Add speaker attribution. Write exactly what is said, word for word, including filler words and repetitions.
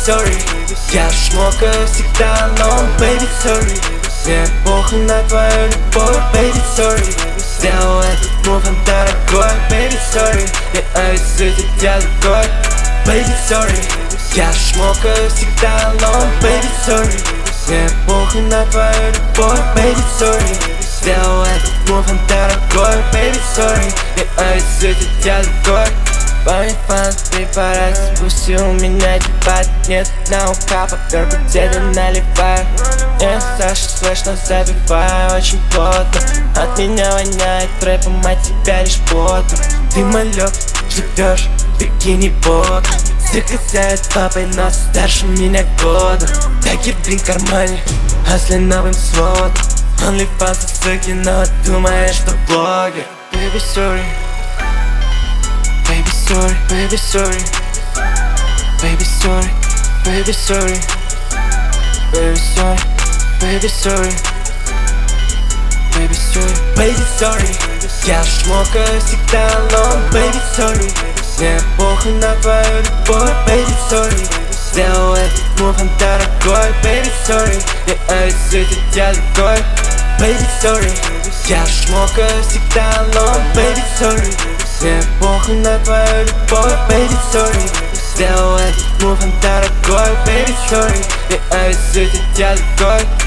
Speaker 1: sorry. Я шмокаю всегда, но baby sorry. Мне похуй на твою любовь, baby sorry. Сделал этот мув, он дорогой, baby sorry. Я везу тебя другой, baby sorry. Я шмокаю всегда, но baby sorry. Мне похуй на твою любовь, baby sorry. Сделал этот мув, он дорогой, baby sorry. Я везу тебя другой. Помнифан, препарат, пусть у меня ебать. Нет наука, попер, где-то наливаю. Не Саша, слышно, забиваю очень плотно. От меня воняет рэпом, от тебя лишь потом. Ты малек, живешь в бикини бог. Заказает папой, но старше меня года. Так и блин в кармане, хасли новым сводом. OnlyFans, суки, но думаешь, что блогер. Baby sorry. Baby sorry, baby sorry. Baby sorry, baby sorry. Baby sorry, baby sorry. Baby sorry, baby sorry. Я шмокаю всегда, но baby sorry. Мне похуй на твою любовь, baby sorry. Сделал этот мув, он дорогой, baby sorry. Я везу тебя другой, baby sorry. Я шмокаю всегда, но baby sorry. Мне похуй на твою любовь, baby sorry. Сделал этот мув, он дорогой, baby sorry. Я везу тебя другой.